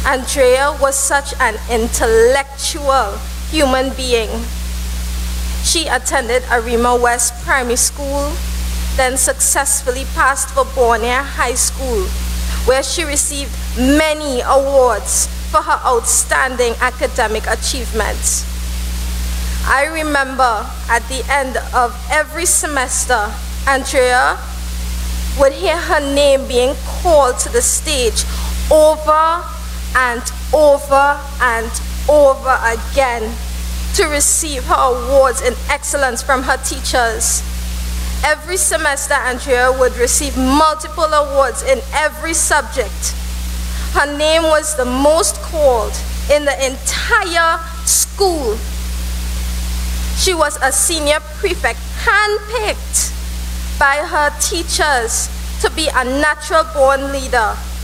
Andrea was such an intellectual human being. She attended Arima West Primary School, then successfully passed for Borneo High School, where she received many awards for her outstanding academic achievements. I remember at the end of every semester, Andrea would hear her name being called to the stage over and over and over again to receive her awards in excellence from her teachers. Every semester, Andrea would receive multiple awards in every subject. Her name was the most called in the entire school. She was a senior prefect, handpicked by her teachers to be a natural-born leader.